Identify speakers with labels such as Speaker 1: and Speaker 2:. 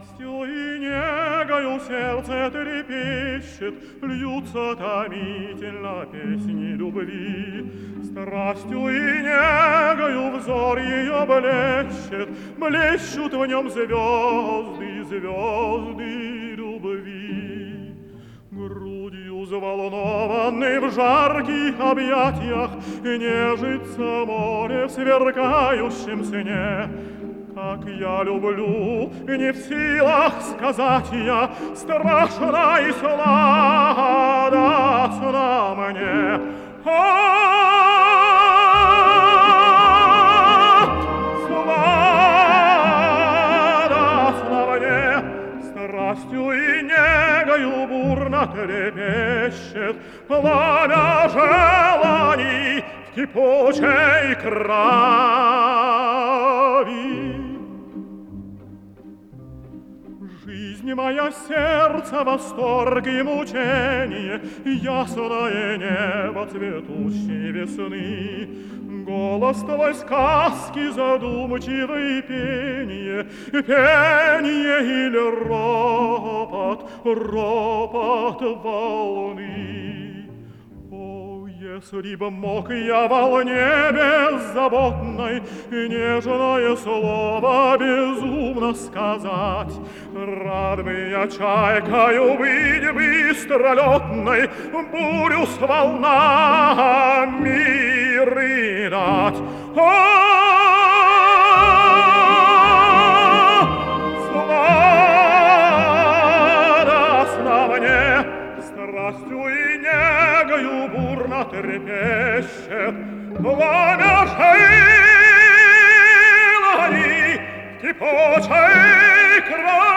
Speaker 1: Страстью и негою сердце трепещет, льются томительно песни любви. Страстью и негою взор ее блещет, блещут в нем звезды, звезды любви. Грудью взволнованной в жарких объятиях нежится море в сверкающем сне. Как я люблю, не в силах сказать я, страшно и сладостно мне. Сладостно мне, страстью и негою бурно трепещет пламя желаний в кипучей крови. Жизнь моя, сердце, восторг и мучение, ясное небо цветущей весны. Голос твой сказки задумчивый пение, пение или ропот, ропот волны. Если б мог я волне беззаботной нежное слово безумно сказать, рад бы я чайкою быть быстролетной, бурю с волнами рыдать. Сладостно мне, страстью и негою бурно трепещет пламя желаний в кипучей крови.